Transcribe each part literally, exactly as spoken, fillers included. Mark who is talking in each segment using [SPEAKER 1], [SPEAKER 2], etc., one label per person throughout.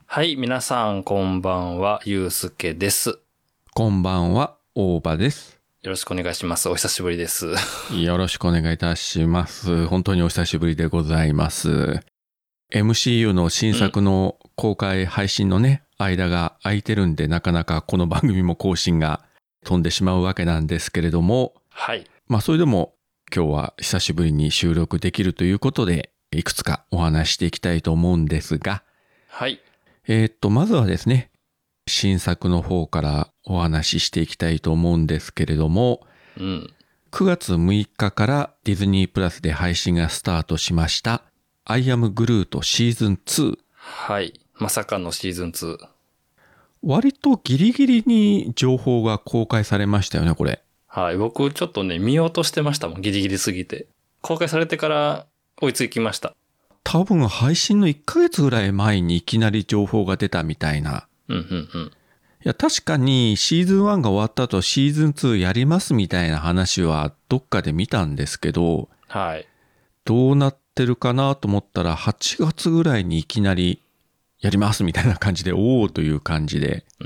[SPEAKER 1] はい、皆さんこんばんは、ゆうすけです。
[SPEAKER 2] こんばんは、大場です。
[SPEAKER 1] よろしくお願いします。お久しぶりです。
[SPEAKER 2] よろしくお願いいたします。本当にお久しぶりでございます。エムシーユー の新作の公開配信のね、うん、間が空いてるんで、なかなかこの番組も更新が飛んでしまうわけなんですけれども、
[SPEAKER 1] はい。
[SPEAKER 2] まあそれでも今日は久しぶりに収録できるということで、いくつかお話していきたいと思うんですが、
[SPEAKER 1] はい。
[SPEAKER 2] えー、っと、まずはですね、新作の方からお話ししていきたいと思うんですけれども、
[SPEAKER 1] うん、
[SPEAKER 2] くがつむいかからディズニープラスで配信がスタートしましたアイアムグルートシーズンツー。
[SPEAKER 1] はい。まさかのシーズンツー。
[SPEAKER 2] 割とギリギリに情報が公開されましたよね、これ。
[SPEAKER 1] はい。僕ちょっとね、見ようとしてましたもん。ギリギリすぎて。公開されてから追いつきました。
[SPEAKER 2] 多分配信のいっかげつぐらい前にいきなり情報が出たみたいな。
[SPEAKER 1] うんうんうん。
[SPEAKER 2] いや、確かにシーズンワンが終わった後シーズンツーやりますみたいな話はどっかで見たんですけど、
[SPEAKER 1] はい。
[SPEAKER 2] どうなってるかなと思ったらはちがつぐらいにいきなりやりますみたいな感じで、おーという感じで。
[SPEAKER 1] うん。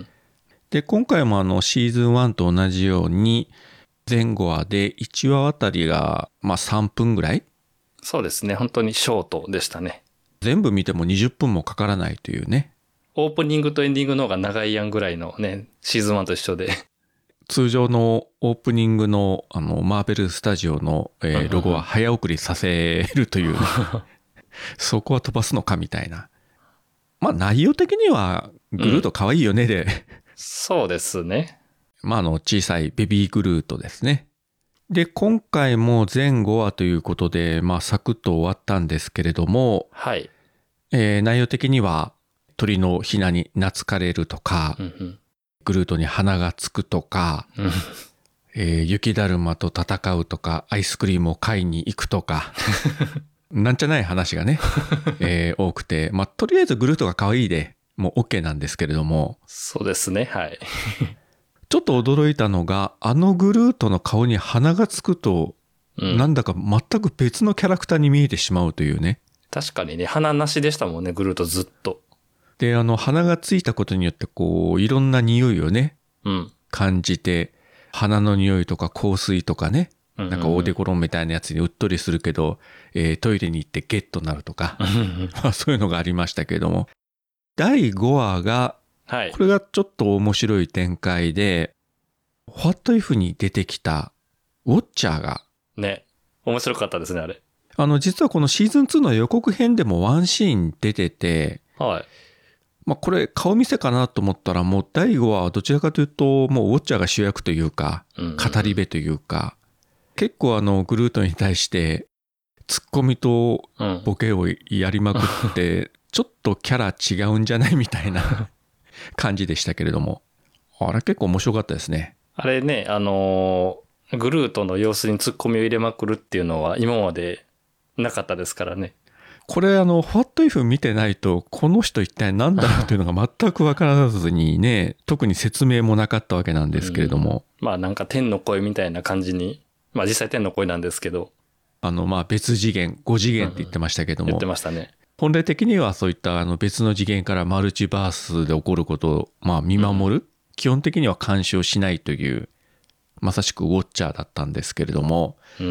[SPEAKER 2] で、今回もあのシーズンワンと同じように前後話でいちわあたりがまあさんぷんぐらい？
[SPEAKER 1] そうですね。本当にショートでしたね。
[SPEAKER 2] 全部見てもにじゅっぷんもかからないというね。
[SPEAKER 1] オープニングとエンディングの方が長いやんぐらいのね、シーズンワンと一緒で。
[SPEAKER 2] 通常のオープニングのあのマーベルスタジオの、えー、ロゴは早送りさせるという、ね、そこは飛ばすのかみたいな。まあ内容的にはグルート可愛いよねで、うん、
[SPEAKER 1] そうですね。
[SPEAKER 2] まああの小さいベビーグルートですね。で、今回も全ごわということで、まあサクッと終わったんですけれども、
[SPEAKER 1] はい。
[SPEAKER 2] えー、内容的には鳥のひなに懐かれるとか、
[SPEAKER 1] うんうん、
[SPEAKER 2] グルートに鼻がつくとか、えー、雪だるまと戦うとか、アイスクリームを買いに行くとか、なんじゃない話がね、えー、多くて、まあとりあえずグルートが可愛いでもう OK なんですけれども、
[SPEAKER 1] そうですね、はい。
[SPEAKER 2] ちょっと驚いたのが、あのグルートの顔に鼻がつくと、うん、なんだか全く別のキャラクターに見えてしまうというね。
[SPEAKER 1] 確かにね、鼻なしでしたもんね、グルートずっと。
[SPEAKER 2] で、あの、鼻がついたことによって、こう、いろんな匂いをね、
[SPEAKER 1] うん、
[SPEAKER 2] 感じて、鼻の匂いとか香水とかね、うんうんうん、なんかオーデコロンみたいなやつにうっとりするけど、えー、トイレに行ってゲッとなるとか、まあそういうのがありましたけれども、だいごわが、はい、これがちょっと面白い展開で、What If に出てきたウォッチャーが。
[SPEAKER 1] ね。面白かったですね、あれ。
[SPEAKER 2] あの、実はこのシーズンツーの予告編でもワンシーン出てて、
[SPEAKER 1] はい。
[SPEAKER 2] まあこれ顔見せかなと思ったら、もうだいごわはどちらかというと、もうウォッチャーが主役というか、語り部というか、結構あのグルートに対してツッコミとボケをやりまくって、ちょっとキャラ違うんじゃないみたいな感じでしたけれども、あれ結構面白かったですね。
[SPEAKER 1] あれね、あのー、グルートの様子にツッコミを入れまくるっていうのは今までなかったですからね。
[SPEAKER 2] これあの、What If 見てないと、この人一体何だろうというのが全く分からずにね、特に説明もなかったわけなんですけれども。
[SPEAKER 1] うん、まあなんか天の声みたいな感じに、まあ実際天の声なんですけど。
[SPEAKER 2] あの、まあ別次元、ご次元って言ってましたけども。
[SPEAKER 1] 言ってましたね。
[SPEAKER 2] 本来的にはそういったあの別の次元からマルチバースで起こることをまあ見守る、うん、基本的には干渉しないという、まさしくウォッチャーだったんですけれども、
[SPEAKER 1] うん、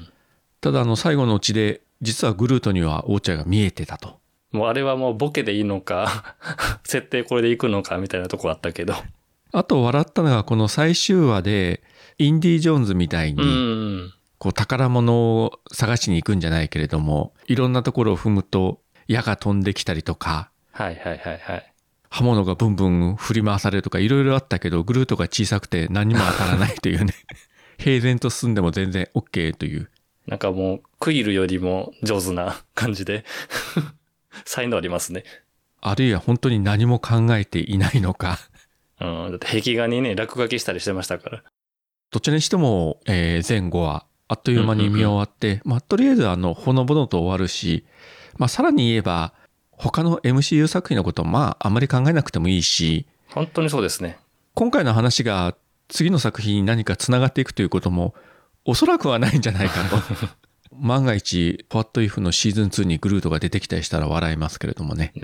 [SPEAKER 2] ただあの最後のうちで実はグルートにはウォッチャーが見えてたと。
[SPEAKER 1] もうあれはもうボケでいいのか設定これでいくのかみたいなとこあったけど、
[SPEAKER 2] あと笑ったのがこの最終話でインディ・ジョーンズみたいにこう宝物を探しに行くんじゃないけれども、いろんなところを踏むと矢が飛んできたりとか、
[SPEAKER 1] はいはいはいはい。
[SPEAKER 2] 刃物がブンブン振り回されるとかいろいろあったけど、グルートが小さくて何も当たらないというね平然と進んでも全然 OK という、
[SPEAKER 1] なんかもうクイルよりも上手な感じで才能ありますね。
[SPEAKER 2] あるいは本当に何も考えていないのか
[SPEAKER 1] うん、だって壁画にね落書きしたりしてましたから。
[SPEAKER 2] どちらにしても、えー、前後はあっという間に見終わって、うんうんうん、まあとりあえずあのほのぼのと終わるし、まあさらに言えば他の エムシーユー 作品のことをまああまり考えなくてもいいし、
[SPEAKER 1] 本当にそうですね。
[SPEAKER 2] 今回の話が次の作品に何かつながっていくということもおそらくはないんじゃないかと万が一 What If のシーズンツーにグルートが出てきたりしたら笑いますけれどもね。
[SPEAKER 1] ね。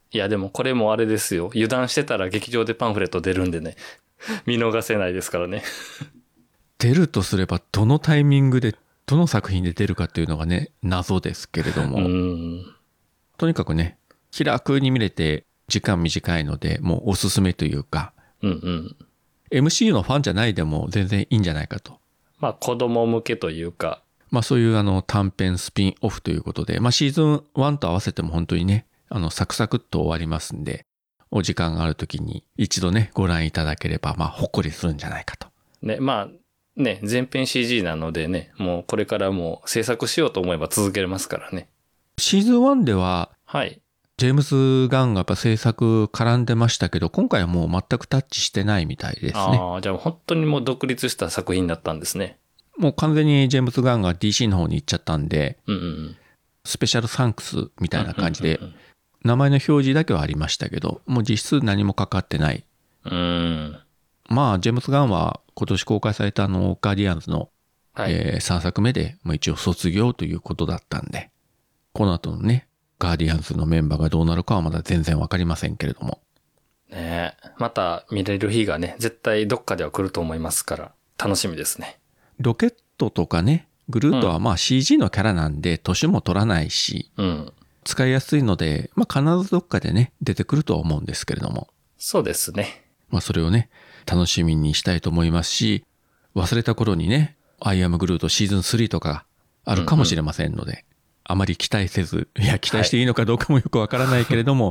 [SPEAKER 1] いやでもこれもあれですよ。油断してたら劇場でパンフレット出るんでね。見逃せないですからね。
[SPEAKER 2] 出るとすればどのタイミングでどの作品で出るかっていうのがね謎ですけれども、
[SPEAKER 1] うん
[SPEAKER 2] とにかくね気楽に見れて時間短いのでもうおすすめというか、
[SPEAKER 1] うんうん。
[SPEAKER 2] エムシーユー のファンじゃないでも全然いいんじゃないかと。
[SPEAKER 1] まあ子供向けというか、
[SPEAKER 2] まあそういうあの短編スピンオフということで、まあシーズンワンと合わせても本当にね、あのサクサクっと終わりますんで、お時間があるときに一度ね、ご覧いただければ、まあほっこりするんじゃないかと。
[SPEAKER 1] ね、まあね、全編 シージー なのでね、もうこれからもう制作しようと思えば続けれますからね。
[SPEAKER 2] シーズンワンでは、
[SPEAKER 1] はい。
[SPEAKER 2] ジェームズ・ガンがやっぱ制作絡んでましたけど、今回はもう全くタッチしてないみたいですね。
[SPEAKER 1] ああ、じゃあ本当にもう独立した作品だったんですね。
[SPEAKER 2] もう完全にジェームズ・ガンが ディーシー の方に行っちゃったんで、
[SPEAKER 1] うんうんうん、
[SPEAKER 2] スペシャルサンクスみたいな感じで、
[SPEAKER 1] うんうんうんうん、
[SPEAKER 2] 名前の表示だけはありましたけど、もう実質何もかかってない。
[SPEAKER 1] うーん。
[SPEAKER 2] まあ、ジェームズ・ガンは今年公開されたあの、ガーディアンズの、
[SPEAKER 1] はい、
[SPEAKER 2] えー、さんさくめで、もう一応卒業ということだったんで、この後のね、ガーディアンズのメンバーがどうなるかはまだ全然わかりませんけれども。
[SPEAKER 1] ねえ。また見れる日がね、絶対どっかでは来ると思いますから、楽しみですね。
[SPEAKER 2] ロケットとかね、グルートはまあ シージー のキャラなんで、年も取らないし、
[SPEAKER 1] うん、
[SPEAKER 2] 使いやすいので、まあ必ずどっかでね、出てくるとは思うんですけれども。
[SPEAKER 1] そうですね。
[SPEAKER 2] まあそれをね、楽しみにしたいと思いますし、忘れた頃にね、アイアムグルートシーズンスリーとかあるかもしれませんので、うんうん、あまり期待せず、いや期待していいのかどうかもよくわからないけれども、はい、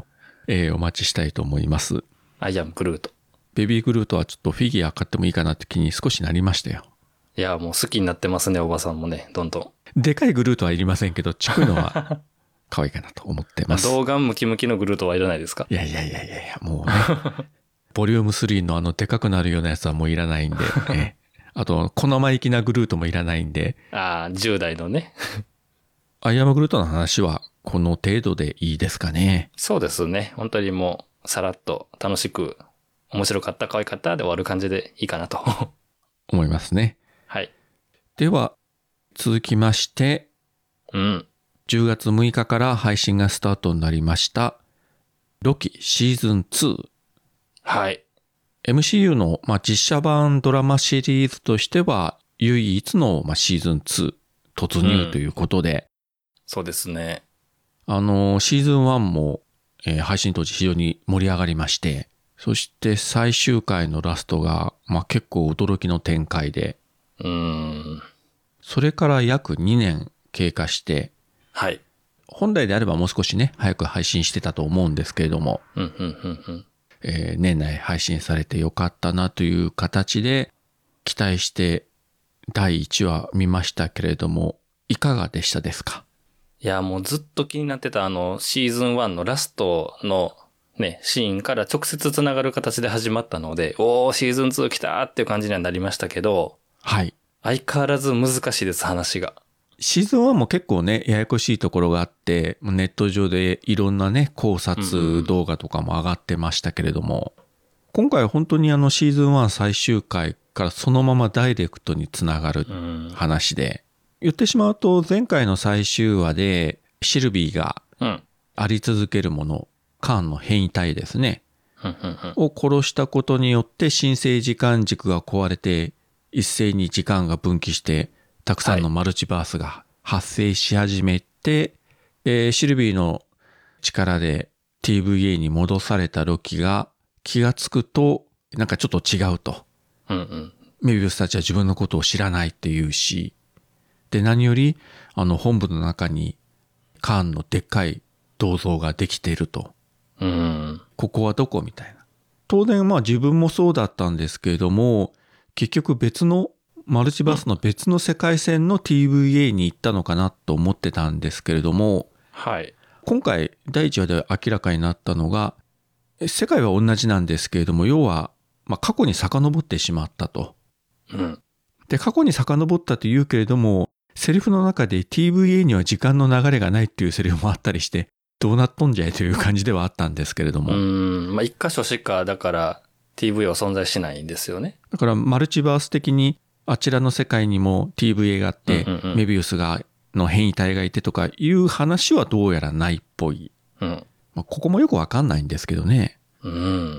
[SPEAKER 2] えー、お待ちしたいと思います。
[SPEAKER 1] アイアムグルート。
[SPEAKER 2] ベビーグルートはちょっとフィギュア買ってもいいかなって気に少しなりましたよ。
[SPEAKER 1] いや、もう好きになってますね、おばさんもね、どんど
[SPEAKER 2] ん。でかいグルートはいりませんけど、ちっこいのは可愛いかなと思ってます。
[SPEAKER 1] 童顔ムキムキのグルートはいらないですか？
[SPEAKER 2] いやいやいやいやいや、もうね、ボリュームスリーのあのでかくなるようなやつはもういらないんで、ね、あと、小生意気なグルートもいらないんで。
[SPEAKER 1] ああ、じゅう代のね。
[SPEAKER 2] アイアムグルートの話はこの程度でいいですかね。
[SPEAKER 1] そうですね。本当にもう、さらっと楽しく、面白かった、可愛かったで終わる感じでいいかなと。
[SPEAKER 2] 思いますね。
[SPEAKER 1] はい。
[SPEAKER 2] では、続きまして、
[SPEAKER 1] うん。
[SPEAKER 2] じゅうがつむいかから配信がスタートになりました、ロキシーズンツー。
[SPEAKER 1] はい。
[SPEAKER 2] エムシーユー の、まあ、実写版ドラマシリーズとしては、唯一の、まあ、シーズンツー突入ということで、うん、
[SPEAKER 1] そうですね。
[SPEAKER 2] あの、シーズンワンも、えー、配信当時非常に盛り上がりまして、そして最終回のラストが、まあ、結構驚きの展開で、
[SPEAKER 1] うーん。
[SPEAKER 2] それから約にねん経過して、
[SPEAKER 1] はい。
[SPEAKER 2] 本来であればもう少しね、早く配信してたと思うんですけれども、
[SPEAKER 1] うんうんうんうん、
[SPEAKER 2] えー、年内配信されてよかったなという形で、期待してだいいちわ見ましたけれども、いかがでしたですか？
[SPEAKER 1] いや、もうずっと気になってたあの、シーズンワンのラストのね、シーンから直接つながる形で始まったので、おー、シーズンツー来たっていう感じにはなりましたけど、
[SPEAKER 2] はい。
[SPEAKER 1] 相変わらず難しいです、話が。
[SPEAKER 2] シーズンワンも結構ね、ややこしいところがあって、ネット上でいろんなね、考察動画とかも上がってましたけれども、うんうん、今回は本当にあのシーズンワン最終回からそのままダイレクトにつながる話で、うん、言ってしまうと前回の最終話でシルビーがあり続けるもの、カーンの変異体ですね、
[SPEAKER 1] うんうんうん、
[SPEAKER 2] を殺したことによって新生時間軸が壊れて一斉に時間が分岐してたくさんのマルチバースが発生し始めて、はい、えー、シルビーの力で ティーブイエー に戻されたロキが気がつくとなんかちょっと違うと、
[SPEAKER 1] うんうん、
[SPEAKER 2] メビウスたちは自分のことを知らないっていうし、で何よりあの本部の中にカーンのでっかい銅像ができていると、
[SPEAKER 1] うん、
[SPEAKER 2] ここはどこみたいな。当然まあ自分もそうだったんですけれども、結局別のマルチバースの別の世界線の ティーブイエー に行ったのかなと思ってたんですけれども、
[SPEAKER 1] はい、
[SPEAKER 2] 今回だいいちわで明らかになったのが、世界は同じなんですけれども、要は、まあ、過去に遡ってしまったと、
[SPEAKER 1] うん。
[SPEAKER 2] で、過去に遡ったと言うけれども、セリフの中で ティーブイエー には時間の流れがないっていうセリフもあったりして、どうなっとんじゃいという感じではあったんですけれども。
[SPEAKER 1] うーん、まあ、一箇所しかだから ティーブイエー は存在しないんですよね。
[SPEAKER 2] だからマルチバース的にあちらの世界にも ティーブイエー があって、
[SPEAKER 1] うんうんうん、
[SPEAKER 2] メビウスがの変異体がいてとかいう話はどうやらないっぽい。
[SPEAKER 1] うん、
[SPEAKER 2] まあ、ここもよくわかんないんですけどね。
[SPEAKER 1] うん。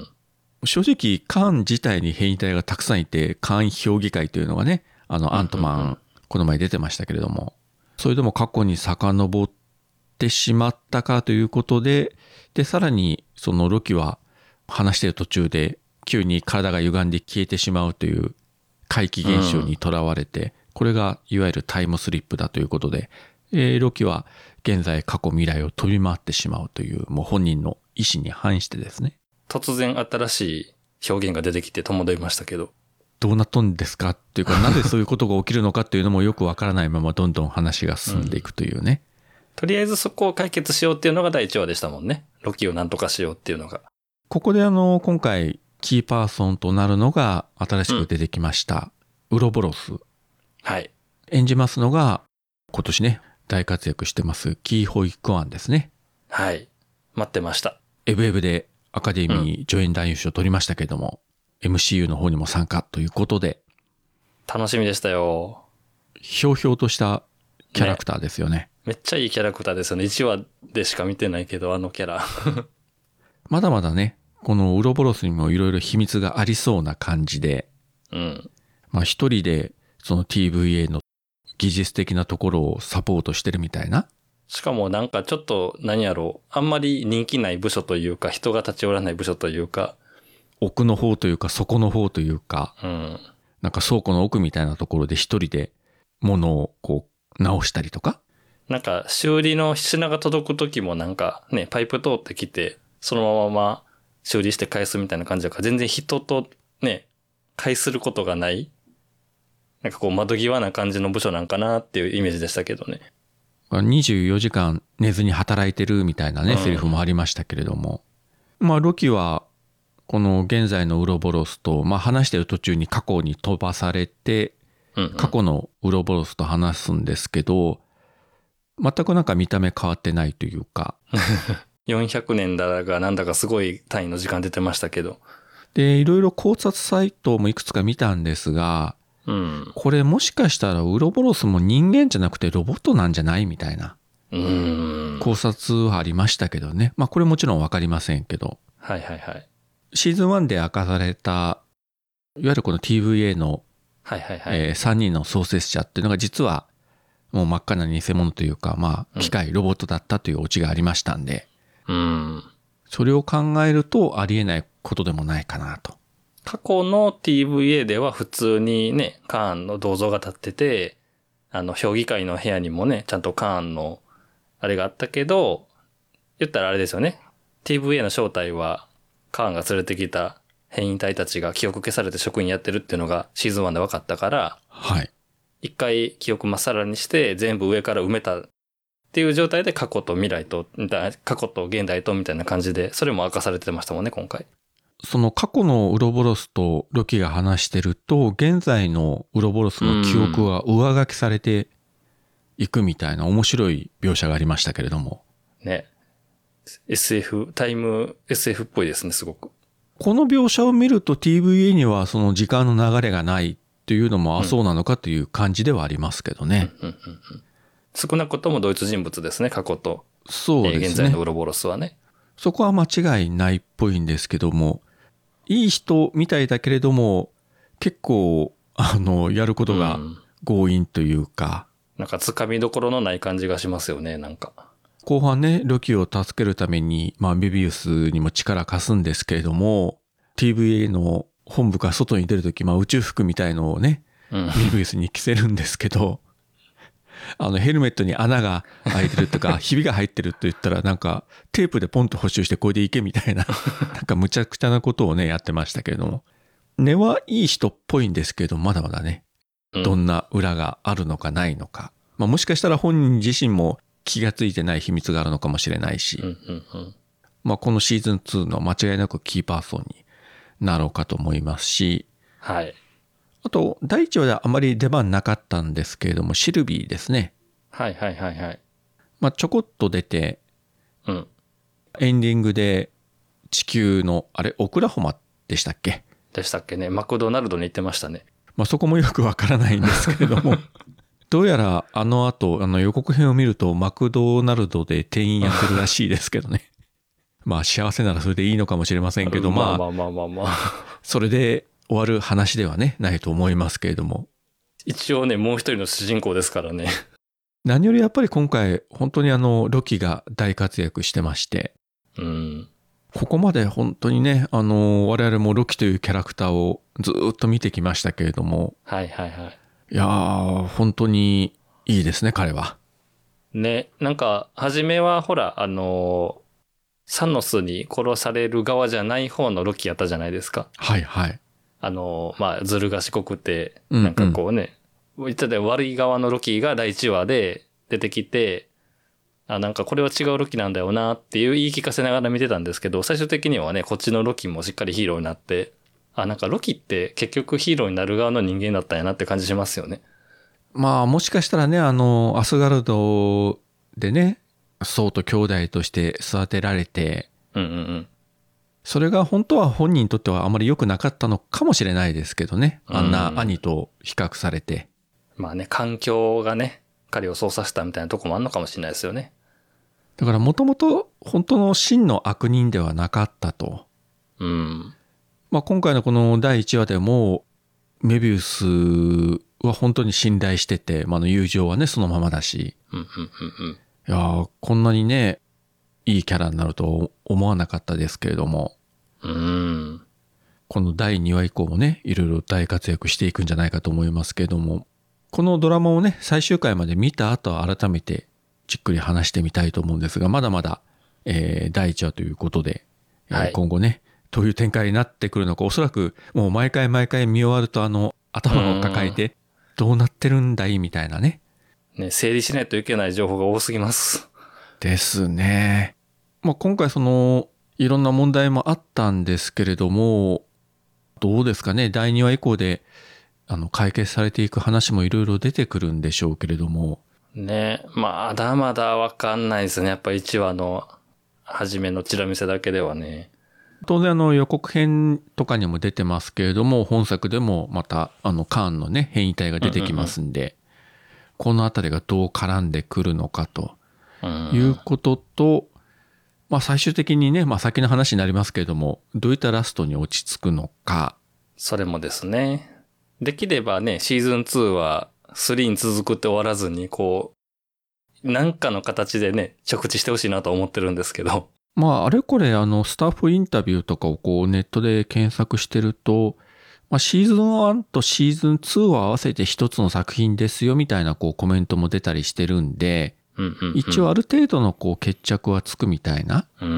[SPEAKER 2] 正直、カーン自体に変異体がたくさんいて、カーン評議会というのがね、あの、アントマン、うんうんうん、この前出てましたけれども、それでも過去に遡ってしまったかということで、で、さらに、そのロキは話している途中で、急に体が歪んで消えてしまうという怪奇現象にとらわれて、うん、これがいわゆるタイムスリップだということで、えー、ロキは現在、過去、未来を飛び回ってしまうという、もう本人の意思に反してですね。
[SPEAKER 1] 突然新しい表現が出てきて戸惑いましたけど。
[SPEAKER 2] どうなっとんですかっていうか、なぜそういうことが起きるのかっていうのもよくわからないままどんどん話が進んでいくというね、
[SPEAKER 1] うん。とりあえずそこを解決しようっていうのがだいいちわでしたもんね。ロキをなんとかしようっていうのが。
[SPEAKER 2] ここであの、今回キーパーソンとなるのが新しく出てきました、うん、ウロボロス。
[SPEAKER 1] はい。
[SPEAKER 2] 演じますのが今年ね、大活躍してますキー・ホイ・クワンですね。
[SPEAKER 1] はい。待ってました。
[SPEAKER 2] エブエブでアカデミー助演男優賞を取りましたけれども、うん、エムシーユー の方にも参加ということで。
[SPEAKER 1] 楽しみでしたよ。
[SPEAKER 2] ひょうひょうとしたキャラクターですよね。ね、
[SPEAKER 1] めっちゃいいキャラクターですよね。いちわでしか見てないけど、あのキャラ。
[SPEAKER 2] まだまだね、このウロボロスにもいろいろ秘密がありそうな感じで、
[SPEAKER 1] うん。
[SPEAKER 2] まあ一人でその ティーブイエー の技術的なところをサポートしてるみたいな。
[SPEAKER 1] しかもなんかちょっと何やろう、あんまり人気ない部署というか、人が立ち寄らない部署というか、
[SPEAKER 2] 奥の方というか底の方というか、
[SPEAKER 1] うん、
[SPEAKER 2] なんか倉庫の奥みたいなところで一人で物をこう直したりとか。
[SPEAKER 1] なんか修理の品が届く時もなんかね、パイプ通ってきて、そのまま修理して返すみたいな感じだから、全然人とね、介することがない。なんかこう窓際な感じの部署なんかなっていうイメージでしたけどね。
[SPEAKER 2] にじゅうよじかん寝ずに働いてるみたいなね、うん、セリフもありましたけれども。まあロキはこの現在のウロボロスと、まあ話してる途中に過去に飛ばされて、うんうん、過去のウロボロスと話すんですけど、全くなんか見た目変わってないというか。
[SPEAKER 1] よんひゃくねんだがなんだかすごい単位の時間出てましたけど。
[SPEAKER 2] で、いろいろ考察サイトもいくつか見たんですが、うん、これもしかしたらウロボロスも人間じゃなくてロボットなんじゃないみたいな考察はありましたけどね。まあこれもちろんわかりませんけど。
[SPEAKER 1] はいはいはい。
[SPEAKER 2] シーズンワンで明かされた、いわゆるこの ティーブイエー の、
[SPEAKER 1] はいはいはい
[SPEAKER 2] えー、さんにんの創設者っていうのが実はもう真っ赤な偽物というか、まあ機械、ロボットだったというオチがありましたんで、
[SPEAKER 1] うん、
[SPEAKER 2] それを考えるとありえないことでもないかなと。
[SPEAKER 1] 過去の ティーブイエー では普通にね、カーンの銅像が立ってて、あの、評議会の部屋にもね、ちゃんとカーンの、あれがあったけど、言ったらあれですよね。ティーブイエー の正体は、カーンが連れてきた変異体たちが記憶消されて職員やってるっていうのがシーズンワンで分かったから、
[SPEAKER 2] はい。
[SPEAKER 1] 一回記憶まっさらにして全部上から埋めたっていう状態で過去と未来と、過去と現代とみたいな感じで、それも明かされてましたもんね、今回。
[SPEAKER 2] その過去のウロボロスとロキが話してると、現在のウロボロスの記憶は上書きされていくみたいな面白い描写がありましたけれども。
[SPEAKER 1] ね。エスエフ、タイム エスエフ っぽいですね、すごく。
[SPEAKER 2] この描写を見ると ティーブイエー にはその時間の流れがないっていうのも、あ、そうなのかという感じではありますけどね。
[SPEAKER 1] うんうんうんうん、少なくとも同一人物ですね、過去と。
[SPEAKER 2] そうですね。
[SPEAKER 1] 現在のウロボロスはね。
[SPEAKER 2] そこは間違いないっぽいんですけども、いい人みたいだけれども、結構、あの、やることが強引というか、
[SPEAKER 1] うん、なんか掴みどころのない感じがしますよね、なんか。
[SPEAKER 2] 後半ね、ロキを助けるために、まあ、メビウスにも力貸すんですけれども、ティーブイエー の本部から外に出るとき、まあ、宇宙服みたいのをね、うん、メビウスに着せるんですけど、あのヘルメットに穴が開いてるとかひびが入ってると言ったらなんかテープでポンと補修してこれでいけみたいななんかむちゃくちゃなことをねやってましたけれども、根はいい人っぽいんですけどまだまだねどんな裏があるのかないのか、まあ、もしかしたら本人自身も気がついてない秘密があるのかもしれないし、
[SPEAKER 1] うんうんうん、
[SPEAKER 2] まあこのシーズンツーの間違いなくキーパーソンになろうかと思いますし、
[SPEAKER 1] はい。
[SPEAKER 2] あと、だいいちわではあまり出番なかったんですけれども、シルビーですね。
[SPEAKER 1] はいはいはいはい。
[SPEAKER 2] まあ、ちょこっと出て、
[SPEAKER 1] うん。
[SPEAKER 2] エンディングで地球の、あれ、オクラホマでしたっけ
[SPEAKER 1] でしたっけね。マクドナルドに行ってましたね。
[SPEAKER 2] まあ、そこもよくわからないんですけれども、どうやらあの後、あの予告編を見ると、マクドナルドで店員やってるらしいですけどね。 まあ幸せならそれでいいのかもしれませんけど、まあ、
[SPEAKER 1] まあまあまあまあまあ。
[SPEAKER 2] それで終わる話ではね、ないと思いますけれども。
[SPEAKER 1] 一応ね、もう一人の主人公ですからね。
[SPEAKER 2] 何よりやっぱり今回、本当にあの、ロキが大活躍してまして。
[SPEAKER 1] うん。
[SPEAKER 2] ここまで本当にね、あの、我々もロキというキャラクターをずっと見てきましたけれども。
[SPEAKER 1] はいはいはい。
[SPEAKER 2] いやー、本当にいいですね、彼は。
[SPEAKER 1] ね、なんか、初めはほら、あのー、サノスに殺される側じゃない方のロキやったじゃないですか。
[SPEAKER 2] はいはい。
[SPEAKER 1] あのー、まあ、ずる賢くて、
[SPEAKER 2] うんうん、
[SPEAKER 1] なんかこうね、言ったで悪い側のロキがだいいちわで出てきて、あ、なんかこれは違うロキなんだよなっていう言い聞かせながら見てたんですけど、最終的にはね、こっちのロキもしっかりヒーローになって、あ、なんかロキって結局ヒーローになる側の人間だったんやなって感じしますよね。
[SPEAKER 2] まあもしかしたらね、あの、アスガルドでね、ソウと兄弟として育てられて、
[SPEAKER 1] うんうんうん。
[SPEAKER 2] それが本当は本人にとってはあまり良くなかったのかもしれないですけどね。あんな兄と比較されて。
[SPEAKER 1] まあね、環境がね、彼を操作したみたいなとこもあるのかもしれないですよね。
[SPEAKER 2] だからもともと本当の真の悪人ではなかったと。
[SPEAKER 1] うん。
[SPEAKER 2] まあ今回のこのだいいちわでも、メビウスは本当に信頼してて、まあの友情はね、そのままだし。
[SPEAKER 1] うんうんうんうん。
[SPEAKER 2] いやー、こんなにね、いいキャラになると思わなかったですけれども。
[SPEAKER 1] うん。
[SPEAKER 2] このだいにわ以降もね、いろいろ大活躍していくんじゃないかと思いますけれども、このドラマをね、最終回まで見た後は改めてじっくり話してみたいと思うんですが、まだまだ、えー、だいいちわということで、えーはい、今後ね、どういう展開になってくるのか、おそらくもう毎回毎回見終わるとあの、頭を抱えて、どうなってるんだいみたいなね。
[SPEAKER 1] ね、整理しないといけない情報が多すぎます。
[SPEAKER 2] ですね。まあ、今回その、いろんな問題もあったんですけれども、どうですかね、だいにわ以降で、あの、解決されていく話もいろいろ出てくるんでしょうけれども。
[SPEAKER 1] ね、まだまだわかんないですね。やっぱいちわの初めのチラ見せだけではね。
[SPEAKER 2] 当然あの予告編とかにも出てますけれども、本作でもまたあのカーンのね、変異体が出てきますんで、うんうんうん、このあたりがどう絡んでくるのかということと、まあ最終的にね、まあ先の話になりますけれども、どういったラストに落ち着くのか。
[SPEAKER 1] それもですね。できればね、シーズンツーはスリーに続くって終わらずに、こう、なんかの形でね、着地してほしいなと思ってるんですけど。
[SPEAKER 2] まああれこれあのスタッフインタビューとかをこうネットで検索してると、まあ、シーズンワンとシーズンツーを合わせて一つの作品ですよみたいなこうコメントも出たりしてるんで、
[SPEAKER 1] うんうんうん、
[SPEAKER 2] 一応ある程度のこう決着はつくみたいな。
[SPEAKER 1] うん、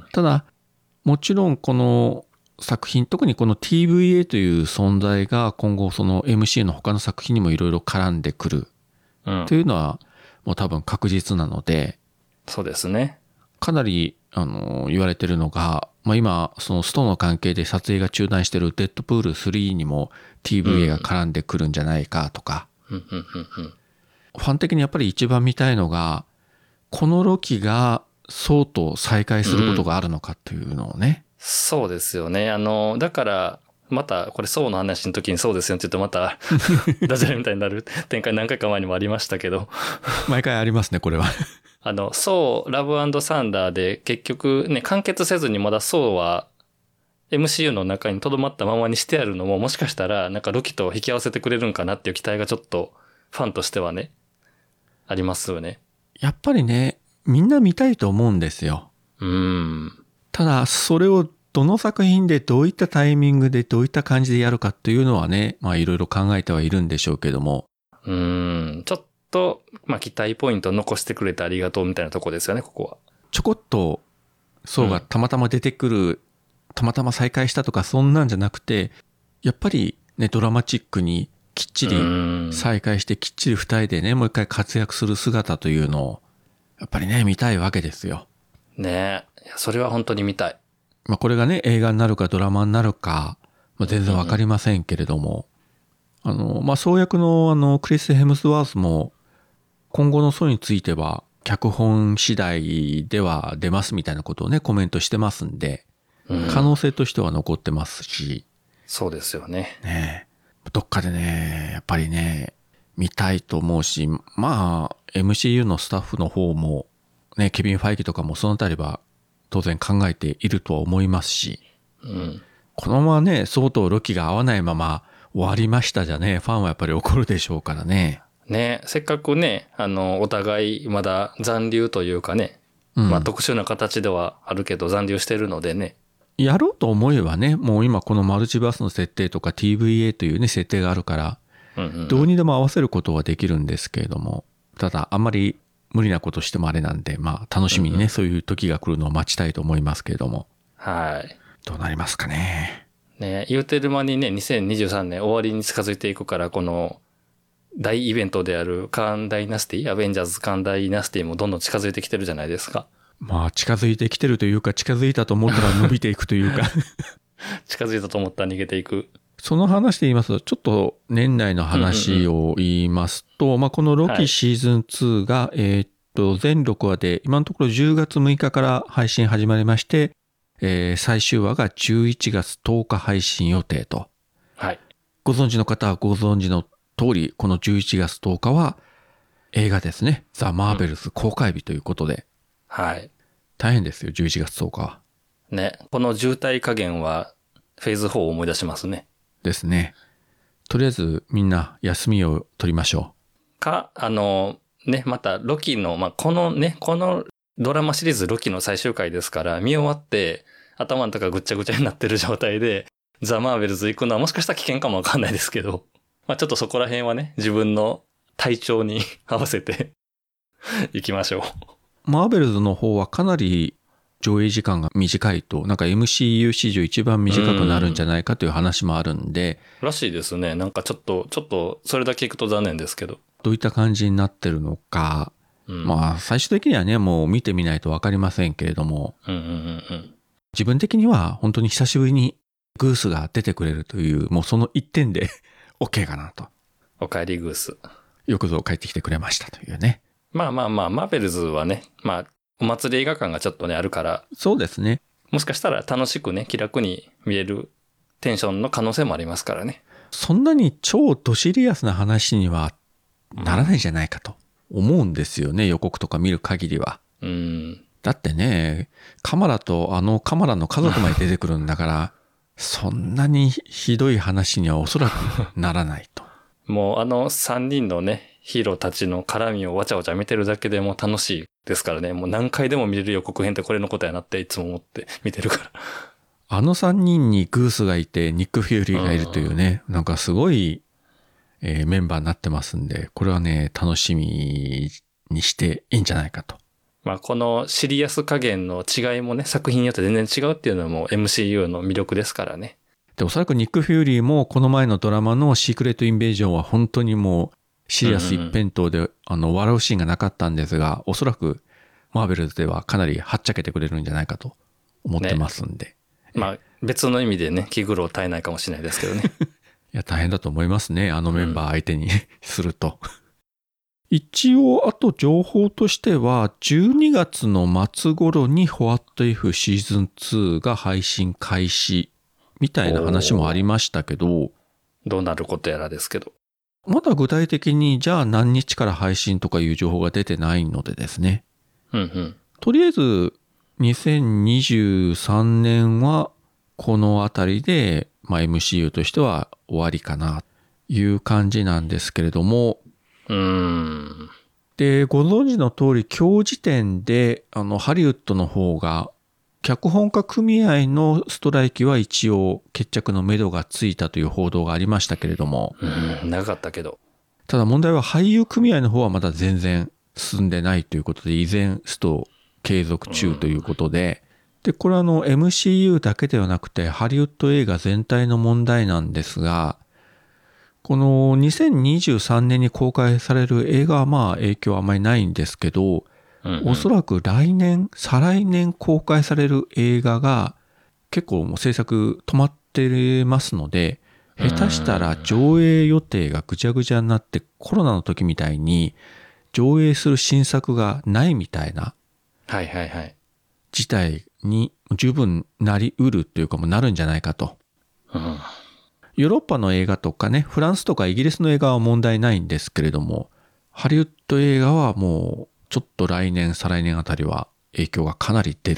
[SPEAKER 2] ただ、もちろんこの作品、特にこの ティーブイエー という存在が今後その エムシーユー の他の作品にもいろいろ絡んでくるというのはもう多分確実なので、
[SPEAKER 1] そうですね。
[SPEAKER 2] かなりあの言われてるのが、まあ、今そのストの関係で撮影が中断してるデッドプールスリーにも ティーブイエー が絡んでくるんじゃないかとか、
[SPEAKER 1] うんうんうんうん、
[SPEAKER 2] ファン的にやっぱり一番見たいのが、このロキがソウと再会することがあるのかというのをね。
[SPEAKER 1] うん、そうですよね。あの、だから、また、これソウの話の時にそうですよって言うとまた、ダジャレみたいになる展開何回か前にもありましたけど。
[SPEAKER 2] 毎回ありますね、これは。
[SPEAKER 1] あの、ソウ、ラブ&サンダーで結局ね、完結せずにまだソウは エムシーユー の中に留まったままにしてあるのも、もしかしたらなんかロキと引き合わせてくれるんかなっていう期待がちょっとファンとしてはね、ありますよね。
[SPEAKER 2] やっぱりね、みんな見たいと思うんですよ。
[SPEAKER 1] うん。
[SPEAKER 2] ただ、それをどの作品でどういったタイミングでどういった感じでやるかっていうのはね、まあいろいろ考えてはいるんでしょうけども。
[SPEAKER 1] うん。ちょっと、まあ期待ポイント残してくれてありがとうみたいなとこですよね、ここは。
[SPEAKER 2] ちょこっと、そうがたまたま出てくる、うん、たまたま再会したとかそんなんじゃなくて、やっぱりね、ドラマチックにきっちり再会してきっちり二人でね、もう一回活躍する姿というのを、やっぱりね、見たいわけですよ。
[SPEAKER 1] ねえ。いや、それは本当に見たい。
[SPEAKER 2] まあこれがね、映画になるかドラマになるか、まあ、全然わかりませんけれども、うんうん、あの、まあ創役のあの、クリス・ヘムスワースも、今後のソウについては、脚本次第では出ますみたいなことをね、コメントしてますんで、うん、可能性としては残ってますし。
[SPEAKER 1] そうですよね。
[SPEAKER 2] ねえ。どっかでね、やっぱりね、見たいと思うし、まあ、エムシーユー のスタッフの方も、ね、ケビン・ファイギとかもそのあたりは当然考えているとは思いますし、
[SPEAKER 1] うん、
[SPEAKER 2] このままね、ソウとロキが合わないまま終わりましたじゃね、ファンはやっぱり怒るでしょうからね。
[SPEAKER 1] ね、せっかくね、あの、お互いまだ残留というかね、うん、まあ特殊な形ではあるけど残留してるのでね。
[SPEAKER 2] やろうと思えばね、もう今このマルチバースの設定とか ティーブイエー というね、設定があるから、うんうんうん、どうにでも合わせることはできるんですけれども、ただあんまり無理なことしてもあれなんで、まあ楽しみにね、うんうん、そういう時が来るのを待ちたいと思いますけれども。
[SPEAKER 1] はい。
[SPEAKER 2] どうなりますかね。
[SPEAKER 1] ね、言うてる間にね、にせんにじゅうさんねん終わりに近づいていくから、この大イベントであるカーンダイナスティ、アベンジャーズカーンダイナスティもどんどん近づいてきてるじゃないですか。
[SPEAKER 2] まあ近づいてきてるというか、近づいたと思ったら伸びていくというか
[SPEAKER 1] 近づいたと思ったら逃げていく。
[SPEAKER 2] その話で言いますと、ちょっと年内の話を言いますと、うんうんうん、まあこのロキシーズンツーが、はい、えー、っと全ろくわで今のところじゅうがつむいかから配信始まりまして、えー、最終話がじゅういちがつとおか配信予定と。
[SPEAKER 1] はい。
[SPEAKER 2] ご存知の方はご存知の通り、このじゅういちがつとおかは映画ですね。ザ・マーベルズ公開日ということで。うん、
[SPEAKER 1] はい。
[SPEAKER 2] 大変ですよ、じゅういちがつとおかは。
[SPEAKER 1] ね。この渋滞加減はフェーズフォーを思い出しますね。
[SPEAKER 2] ですね。とりあえずみんな休みを取りましょ
[SPEAKER 1] う。か、あの、ね、またロキの、まあ、このね、このドラマシリーズロキの最終回ですから、見終わって頭のとかぐっちゃぐちゃになってる状態で、ザ・マーベルズ行くのはもしかしたら危険かもわかんないですけど、まあちょっとそこら辺はね、自分の体調に合わせて行きましょう。
[SPEAKER 2] マーベルズの方はかなり上映時間が短いと、なんか エムシーユー 史上一番短くなるんじゃないかという話もあるんで。
[SPEAKER 1] らしいですね。なんかちょっと、ちょっとそれだけ聞くと残念ですけど。
[SPEAKER 2] どういった感じになってるのか。うん、まあ最終的にはね、もう見てみないとわかりませんけれども。
[SPEAKER 1] うんうんうんうん、
[SPEAKER 2] 自分的には本当に久しぶりにグースが出てくれるという、もうその一点でOK かなと。
[SPEAKER 1] お帰りグース。
[SPEAKER 2] よくぞ帰ってきてくれましたというね。
[SPEAKER 1] まあまあまあ、マーベルズはね、まあ、お祭り映画館がちょっとね、あるから。
[SPEAKER 2] そうですね。
[SPEAKER 1] もしかしたら楽しくね、気楽に見れるテンションの可能性もありますからね。
[SPEAKER 2] そんなに超ドシリアスな話にはならないじゃないかと思うんですよね、うん、予告とか見る限りは。
[SPEAKER 1] うん。
[SPEAKER 2] だってね、カマラとあのカマラの家族まで出てくるんだから、そんなにひどい話にはおそらくならないと。
[SPEAKER 1] もうあのさんにんのね、ヒーローたちの絡みをわちゃわちゃ見てるだけでも楽しいですからね。もう何回でも見れる予告編ってこれのことやなっていつも思って見てるから。
[SPEAKER 2] あのさんにんにグースがいて、ニック・フューリーがいるというね、なんかすごい、えー、メンバーになってますんで、これはね、楽しみにしていいんじゃないかと。
[SPEAKER 1] まあこのシリアス加減の違いもね、作品によって全然違うっていうのも エムシーユー の魅力ですからね。
[SPEAKER 2] で、おそらくニック・フューリーもこの前のドラマのシークレット・インベージョンは本当にもうシリアス一辺倒で、うんうん、あの、笑うシーンがなかったんですが、おそらくマーベルズではかなりはっちゃけてくれるんじゃないかと思ってますんで。ね、
[SPEAKER 1] まあ別の意味でね、気苦労絶えないかもしれないですけどね。
[SPEAKER 2] いや、大変だと思いますね。あのメンバー相手に、うん、すると。一応、あと情報としては、じゅうにがつの末頃に What If シーズンツーが配信開始みたいな話もありましたけど、
[SPEAKER 1] どうなることやらですけど。
[SPEAKER 2] まだ具体的にじゃあ何日から配信とかいう情報が出てないのでですね。
[SPEAKER 1] うんうん、
[SPEAKER 2] とりあえず、にせんにじゅうさんねんはこのあたりで、まあ、エムシーユー としては終わりかなという感じなんですけれども、
[SPEAKER 1] うーん
[SPEAKER 2] で、ご存知の通り、今日時点で、あの、ハリウッドの方が、脚本家組合のストライキは一応決着の目処がついたという報道がありましたけれども、
[SPEAKER 1] うん、長かったけど。
[SPEAKER 2] ただ問題は俳優組合の方はまだ全然進んでないということで、依然スト継続中ということで、うん、で、これはあの エムシーユー だけではなくて、ハリウッド映画全体の問題なんですが、このにせんにじゅうさんねんに公開される映画はまあ影響はあまりないんですけど、うんうん、おそらく来年、再来年公開される映画が結構もう制作止まってますので、下手したら上映予定がぐちゃぐちゃになってコロナの時みたいに上映する新作がないみたいな
[SPEAKER 1] はいはいはい
[SPEAKER 2] 事態に十分なりうるというかもうなるんじゃないかと。
[SPEAKER 1] うん
[SPEAKER 2] ヨーロッパの映画とかね、フランスとかイギリスの映画は問題ないんですけれども、ハリウッド映画はもうちょっと来年、再来年あたりは影響がかなり出る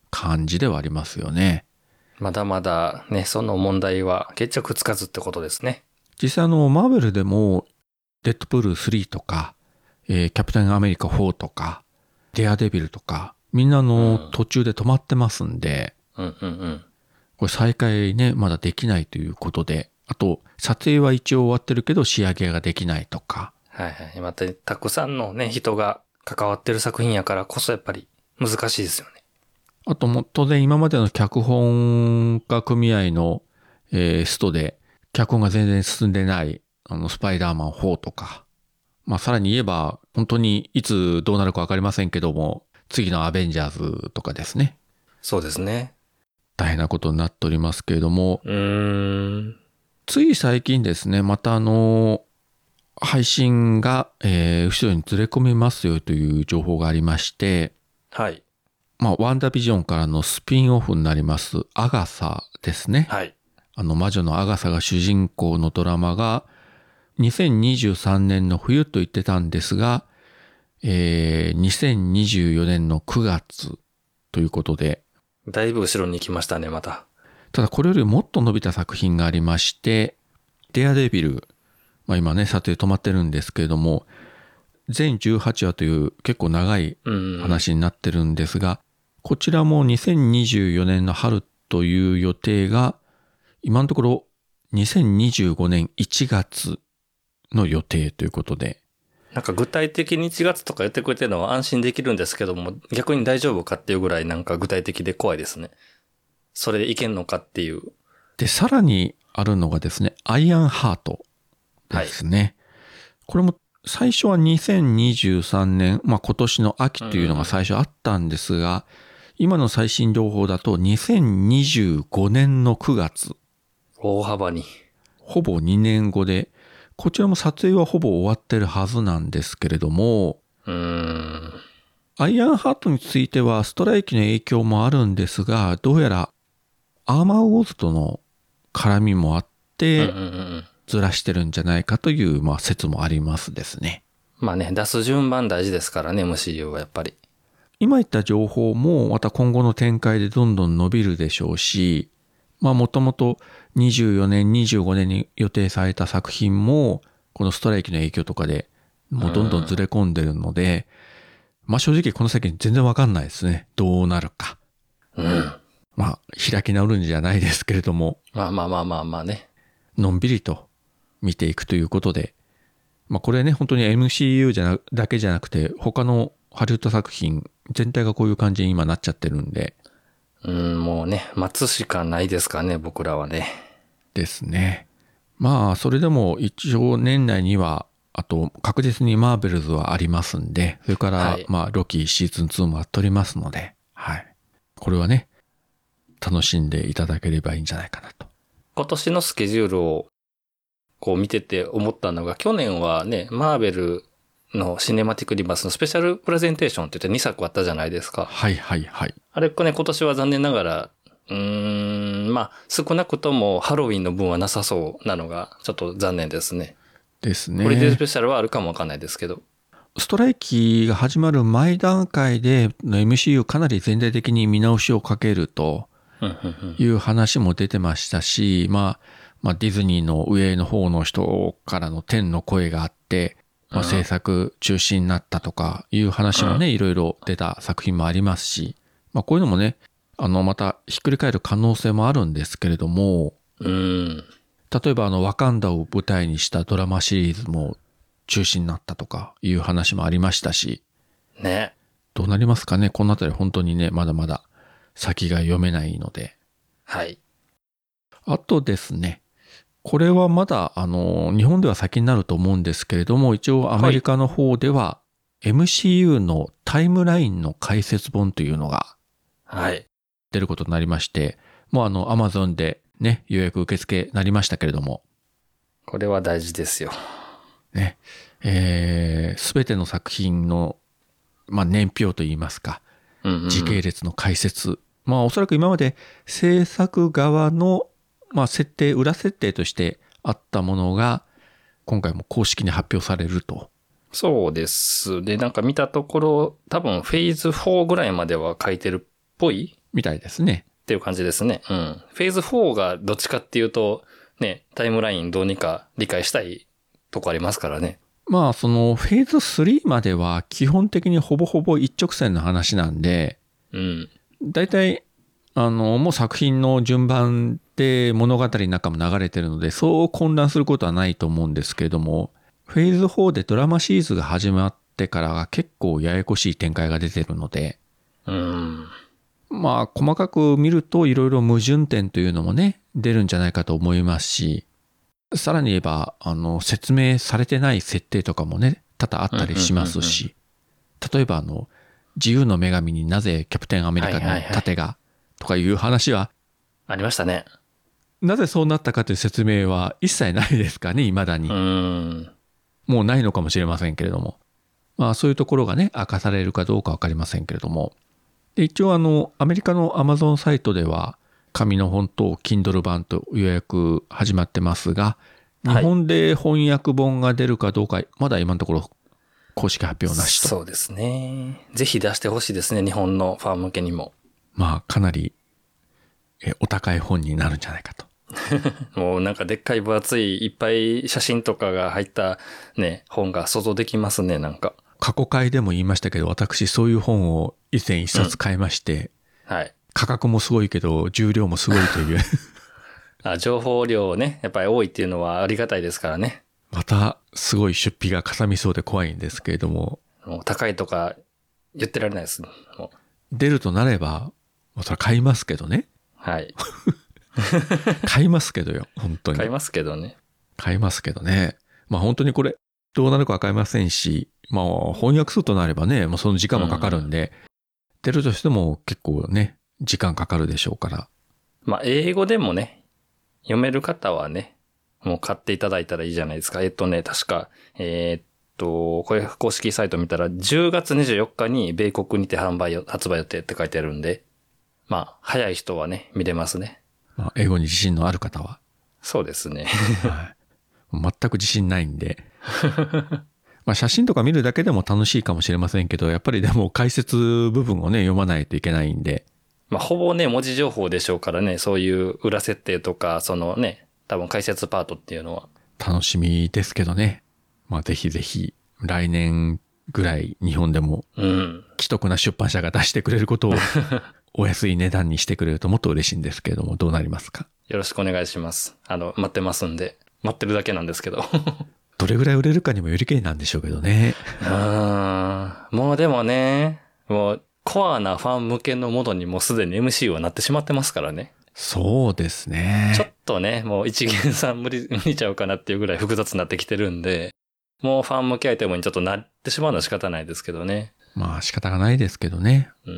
[SPEAKER 2] 感じではありますよね。
[SPEAKER 1] まだまだね、その問題は決着つかずってことですね。
[SPEAKER 2] 実際あの、マーベルでも、デッドプールスリーとか、えー、キャプテンアメリカフォーとか、デアデビルとか、みんなあの、途中で止まってますんで、
[SPEAKER 1] うんうんうん。
[SPEAKER 2] これ再開ね、まだできないということで、あと、撮影は一応終わってるけど仕上げができないとか。
[SPEAKER 1] はいはい。また、たくさんのね、人が関わってる作品やからこそやっぱり難しいですよね。
[SPEAKER 2] あとも、当然今までの脚本家組合の、えー、ストで、脚本が全然進んでない、あの、スパイダーマンフォーとか。まあ、さらに言えば、本当にいつどうなるかわかりませんけども、次のアベンジャーズとかですね。
[SPEAKER 1] そうですね。
[SPEAKER 2] 大変なことになっておりますけれども。
[SPEAKER 1] うーん。
[SPEAKER 2] つい最近ですね、またあの、配信が、えー、後ろにずれ込みますよという情報がありまして、
[SPEAKER 1] はい。
[SPEAKER 2] まあ、ワンダービジョンからのスピンオフになります、アガサですね。
[SPEAKER 1] はい。
[SPEAKER 2] あの、魔女のアガサが主人公のドラマが、にせんにじゅうさんねんの冬と言ってたんですが、えー、にせんにじゅうよねんのくがつということで。
[SPEAKER 1] だいぶ後ろに来ましたね、また。
[SPEAKER 2] ただこれよりもっと伸びた作品がありまして、デアデビル、まあ今ね、撮影止まってるんですけれども、全じゅうはちわという結構長い話になってるんですが、こちらもにせんにじゅうよねんの春という予定が、今のところにせんにじゅうごねんいちがつの予定ということで。
[SPEAKER 1] なんか具体的にいちがつとか言ってくれてるのは安心できるんですけども、逆に大丈夫かっていうぐらいなんか具体的で怖いですね。それでいけんのかっていう。
[SPEAKER 2] で、さらにあるのがですね、アイアンハートですね。はい、これも最初はにせんにじゅうさんねん、まあ今年の秋というのが最初あったんですが、うん、今の最新情報だとにせんにじゅうごねんのくがつ。
[SPEAKER 1] 大幅に。
[SPEAKER 2] ほぼにねんごで、こちらも撮影はほぼ終わってるはずなんですけれども、
[SPEAKER 1] うーん。
[SPEAKER 2] アイアンハートについてはストライキの影響もあるんですが、どうやらアーマーウォーズとの絡みもあって、ずらしてるんじゃないかという、まあ、説もありますですね。
[SPEAKER 1] まあね、出す順番大事ですからね、エムシーユー はやっぱり。
[SPEAKER 2] 今言った情報もまた今後の展開でどんどん伸びるでしょうし、まあもともとにじゅうよねん、にじゅうごねんに予定された作品も、このストライキの影響とかでもうどんどんずれ込んでるので、まあ正直この先全然わかんないですね。どうなるか。
[SPEAKER 1] うん。
[SPEAKER 2] まあ開き直るんじゃないですけれども。
[SPEAKER 1] まあまあまあまあまあね。
[SPEAKER 2] のんびりと見ていくということで、まあこれね、本当に エムシーユー じゃなだけじゃなくて、他のハリウッド作品全体がこういう感じに今なっちゃってるんで。
[SPEAKER 1] うん、もうね、待つしかないですかね、僕らはね。
[SPEAKER 2] ですね。まあ、それでも一応年内には、あと確実にマーベルズはありますんで、それから、はい、まあ、ロキシーズンツーもやっておりますので、はい。これはね、楽しんでいただければいいんじゃないかなと。
[SPEAKER 1] 今年のスケジュールをこう見てて思ったのが、去年はね、マーベルのシネマティックリバースのスペシャルプレゼンテーションって言ってにさくあったじゃないですか。
[SPEAKER 2] はいはいはい。
[SPEAKER 1] あれね、今年は残念ながら、うーん、まあ、少なくともハロウィンの分はなさそうなのが、ちょっと残念ですね。
[SPEAKER 2] ですね。
[SPEAKER 1] ホリデースペシャルはあるかもわかんないですけど。
[SPEAKER 2] ストライキが始まる前段階で エムシーユー かなり全体的に見直しをかけるという話も出てましたし、まあ、まあディズニーの上の方の人からの天の声があって、まあ、制作中止になったとかいう話もね、うん、いろいろ出た作品もありますし、まあこういうのもね、あのまたひっくり返る可能性もあるんですけれども、
[SPEAKER 1] うん、
[SPEAKER 2] 例えばあのワカンダを舞台にしたドラマシリーズも中止になったとかいう話もありましたし、
[SPEAKER 1] ね。
[SPEAKER 2] どうなりますかね、このあたり本当にね、まだまだ先が読めないので。
[SPEAKER 1] はい。
[SPEAKER 2] あとですね、これはまだ、あの、日本では先になると思うんですけれども、一応アメリカの方では、エムシーユー のタイムラインの解説本というのが、
[SPEAKER 1] はい。
[SPEAKER 2] 出ることになりまして、もうあの、Amazon でね、予約受付なりましたけれども。
[SPEAKER 1] これは大事ですよ。
[SPEAKER 2] ね。えー、すべての作品の、まあ、年表といいますか、
[SPEAKER 1] うんうんうん、
[SPEAKER 2] 時系列の解説。まあ、おそらく今まで制作側のまあ設定、裏設定としてあったものが、今回も公式に発表されると。
[SPEAKER 1] そうです。で、なんか見たところ、多分フェーズフォーぐらいまでは書いてるっぽい。
[SPEAKER 2] みたいですね。
[SPEAKER 1] っていう感じですね。うん。フェーズフォーがどっちかっていうと、ね、タイムラインどうにか理解したいとこありますからね。
[SPEAKER 2] まあそのフェーズスリーまでは基本的にほぼほぼ一直線の話なんで、
[SPEAKER 1] うん。
[SPEAKER 2] だいたいあのもう作品の順番で物語の中も流れてるので、そう混乱することはないと思うんですけれども、フェーズフォーでドラマシリーズが始まってからが結構ややこしい展開が出てるので、
[SPEAKER 1] うん。
[SPEAKER 2] まあ細かく見るといろいろ矛盾点というのもね出るんじゃないかと思いますし、さらに言えばあの説明されてない設定とかもね多々あったりしますし、例えばあの自由の女神になぜキャプテンアメリカの盾がとかいう話は
[SPEAKER 1] ありましたね。
[SPEAKER 2] なぜそうなったかという説明は一切ないですかね、未だに。
[SPEAKER 1] うん。
[SPEAKER 2] もうないのかもしれませんけれども、まあそういうところがね明かされるかどうかわかりませんけれども、で一応あのアメリカの Amazon サイトでは紙の本と Kindle 版と予約始まってますが、日本で翻訳本が出るかどうかまだ今のところ公式発表なしと。
[SPEAKER 1] そうですね。ぜひ出してほしいですね、日本のファン向けにも。
[SPEAKER 2] まあかなりえお高い本になるんじゃないかと。
[SPEAKER 1] もうなんかでっかい分厚いいっぱい写真とかが入ったね本が想像できますね。なんか
[SPEAKER 2] 過去回でも言いましたけど、私そういう本を以前一冊買いまして、
[SPEAKER 1] うん、はい。
[SPEAKER 2] 価格もすごいけど重量もすごいという
[SPEAKER 1] あ、情報量ねやっぱり多いっていうのはありがたいですからね。
[SPEAKER 2] またすごい出費がかさみそうで怖いんですけれども、
[SPEAKER 1] もう高いとか言ってられないです。もう
[SPEAKER 2] 出るとなればもうそれは買いますけどね。
[SPEAKER 1] はい
[SPEAKER 2] 買いますけどよ、本当に
[SPEAKER 1] 買いますけどね。
[SPEAKER 2] 買いますけどね。まあ本当にこれどうなるか分かりませんし、まあ翻訳するとなればねもうその時間もかかるんで、うん、出るとしても結構ね時間かかるでしょうから。
[SPEAKER 1] まあ英語でもね読める方はねもう買っていただいたらいいじゃないですか。えっとね確かえー、っとこれ公式サイト見たらじゅうがつにじゅうよっかに米国にて販売発売予定って書いてあるんで、まあ早い人はね見れますね。
[SPEAKER 2] まあ、英語に自信のある方は。
[SPEAKER 1] そうですね、
[SPEAKER 2] はい、全く自信ないんでまあ写真とか見るだけでも楽しいかもしれませんけど、やっぱりでも解説部分をね読まないといけないんで、
[SPEAKER 1] まあほぼね文字情報でしょうからね、そういう裏設定とかそのね多分解説パートっていうのは
[SPEAKER 2] 楽しみですけどね。まあぜひぜひ来年ぐらい日本でも既得な出版社が出してくれることをお安い値段にしてくれるともっと嬉しいんですけれども、どうなりますか。
[SPEAKER 1] よろしくお願いします。あの待ってますんで。待ってるだけなんですけど
[SPEAKER 2] どれぐらい売れるかにもよりけりなんでしょうけどね。
[SPEAKER 1] あーもうでもねもうコアなファン向けのものにもうすでに エムシー はなってしまってますからね。
[SPEAKER 2] そうですね。
[SPEAKER 1] ちょっとねもう一元さん無理無理ちゃうかなっていうぐらい複雑になってきてるんで、もうファン向けアイテムにちょっとなってしまうのは仕方ないですけどね。
[SPEAKER 2] まあ仕方がないですけどね。
[SPEAKER 1] うん。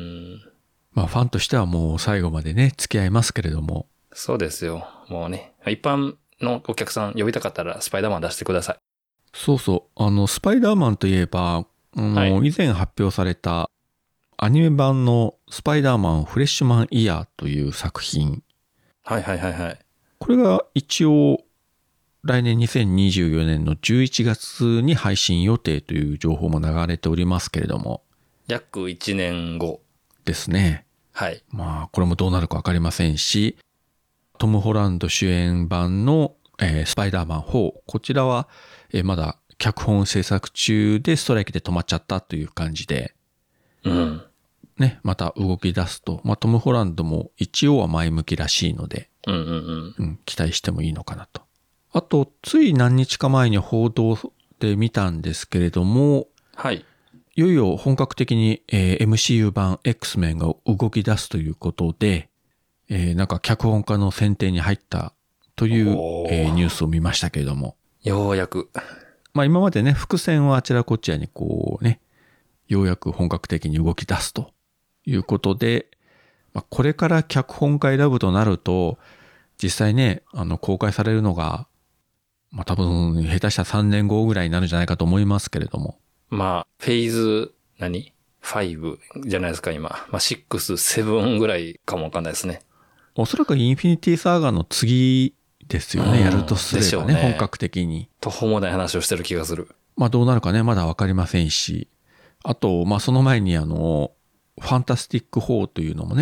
[SPEAKER 2] まあファンとしてはもう最後までね付き合いますけれども。
[SPEAKER 1] そうですよ。もうね一般のお客さん呼びたかったらスパイダーマン出してください。
[SPEAKER 2] そうそう、あのスパイダーマンといえば、あの、はい、以前発表されたアニメ版のスパイダーマンフレッシュマンイヤーという作品。
[SPEAKER 1] はいはいはいはい。
[SPEAKER 2] これが一応来年にせんにじゅうよねんのじゅういちがつに配信予定という情報も流れておりますけれども。
[SPEAKER 1] 約いちねんご。
[SPEAKER 2] ですね。
[SPEAKER 1] はい。
[SPEAKER 2] まあこれもどうなるかわかりませんし、トム・ホランド主演版の、えー、スパイダーマンフォー、こちらは、えー、まだ脚本制作中でストライキで止まっちゃったという感じで、
[SPEAKER 1] うん、
[SPEAKER 2] ね、また動き出すと、まあ、トム・ホランドも一応は前向きらしいので、
[SPEAKER 1] うんうんうん
[SPEAKER 2] うん、期待してもいいのかなと。あとつい何日か前に報道で見たんですけれども、
[SPEAKER 1] はい。
[SPEAKER 2] いよいよ本格的に、えー、エムシーユー 版 X メンが動き出すということで、えー、なんか脚本家の選定に入ったという、えー、ニュースを見ましたけれども。
[SPEAKER 1] ようやく。
[SPEAKER 2] まあ今までね、伏線はあちらこちらにこうね、ようやく本格的に動き出すということで、まあ、これから脚本家選ぶとなると、実際ね、あの公開されるのが、まあ多分下手したらさんねんごぐらいになるんじゃないかと思いますけれども。
[SPEAKER 1] まあ、フェーズ何、何 ?ファイブ じゃないですか今。まあシックス、セブンぐらいかもわかんないですね。
[SPEAKER 2] おそらくインフィニティサーガの次ですよね、うん、やるとすればね、ね本格的に。
[SPEAKER 1] 途方もない話をしてる気がする。
[SPEAKER 2] まあどうなるかね、まだわかりませんし。あと、まあその前にあの、ファンタスティックフォーというのもね、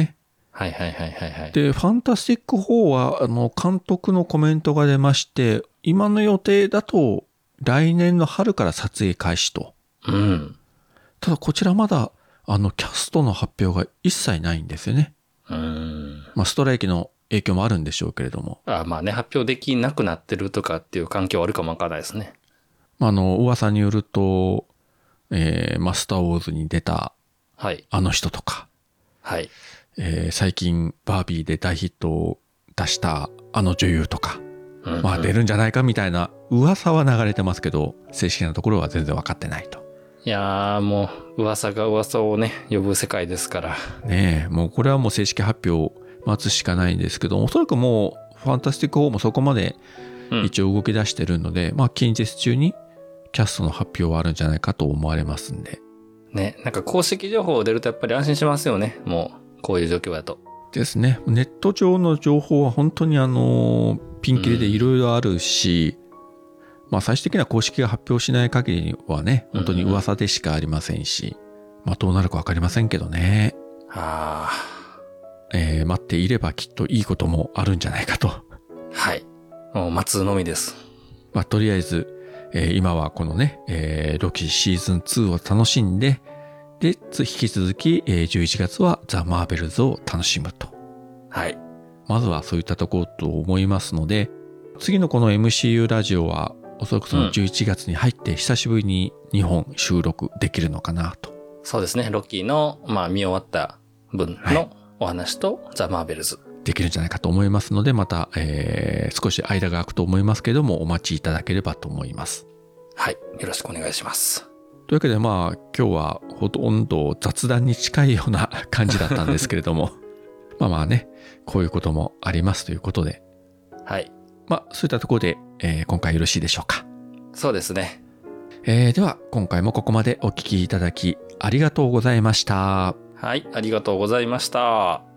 [SPEAKER 1] はいはいはいはいはい。
[SPEAKER 2] で、ファンタスティックフォーは、あの、監督のコメントが出まして、今の予定だと、来年の春から撮影開始と。
[SPEAKER 1] うん。
[SPEAKER 2] ただ、こちらまだ、あの、キャストの発表が一切ないんですよね。
[SPEAKER 1] うん。
[SPEAKER 2] まあ、ストライキの影響もあるんでしょうけれども。
[SPEAKER 1] あまあね、発表できなくなってるとかっていう環境はあるかもわからないですね。
[SPEAKER 2] まあ、あの、噂によると、えー、マスターウォーズに出た、
[SPEAKER 1] はい。
[SPEAKER 2] あの人とか、
[SPEAKER 1] はい。
[SPEAKER 2] えー、最近、バービーで大ヒットを出したあの女優とか、
[SPEAKER 1] うんうん、
[SPEAKER 2] まあ出るんじゃないかみたいな噂は流れてますけど、正式なところは全然分かってないと。
[SPEAKER 1] いやーもう噂が噂をね、呼ぶ世界ですから。
[SPEAKER 2] ねえ、もうこれはもう正式発表待つしかないんですけど、おそらくもうファンタスティックフォーもそこまで一応動き出してるので、うん、まあ近日中にキャストの発表はあるんじゃないかと思われますんで。
[SPEAKER 1] ね、なんか公式情報出るとやっぱり安心しますよね。もうこういう状況だと。
[SPEAKER 2] ですね。ネット上の情報は本当にあのピンキリでいろいろあるし、うん、まあ最終的には公式が発表しない限りはね、本当に噂でしかありませんし、うん、まあどうなるかわかりませんけどね。
[SPEAKER 1] はあ、
[SPEAKER 2] えー、待っていればきっといいこともあるんじゃないかと。
[SPEAKER 1] はい。もう待つのみです。
[SPEAKER 2] まあとりあえず、えー、今はこのね、えー、ロキシーズンツーを楽しんで、で、引き続き、えー、じゅういちがつはザ・マーベルズを楽しむと。
[SPEAKER 1] はい。
[SPEAKER 2] まずはそういったところと思いますので、次のこの エムシーユー ラジオは、おそらくそのじゅういちがつに入って久しぶりににほん収録できるのかなと。
[SPEAKER 1] うん、そうですね。ロキの、まあ見終わった分のお話と、はい、ザ・マーベルズ。
[SPEAKER 2] できるんじゃないかと思いますので、また、えー、少し間が空くと思いますけども、お待ちいただければと思います。
[SPEAKER 1] はい。よろしくお願いします。
[SPEAKER 2] というわけでまあ今日はほとんど雑談に近いような感じだったんですけれどもまあまあね、こういうこともありますということで、
[SPEAKER 1] はい。
[SPEAKER 2] まあそういったところで、えー、今回よろしいでしょうか。
[SPEAKER 1] そうですね。
[SPEAKER 2] えー、では今回もここまでお聞きいただきありがとうございました。
[SPEAKER 1] はい、ありがとうございました。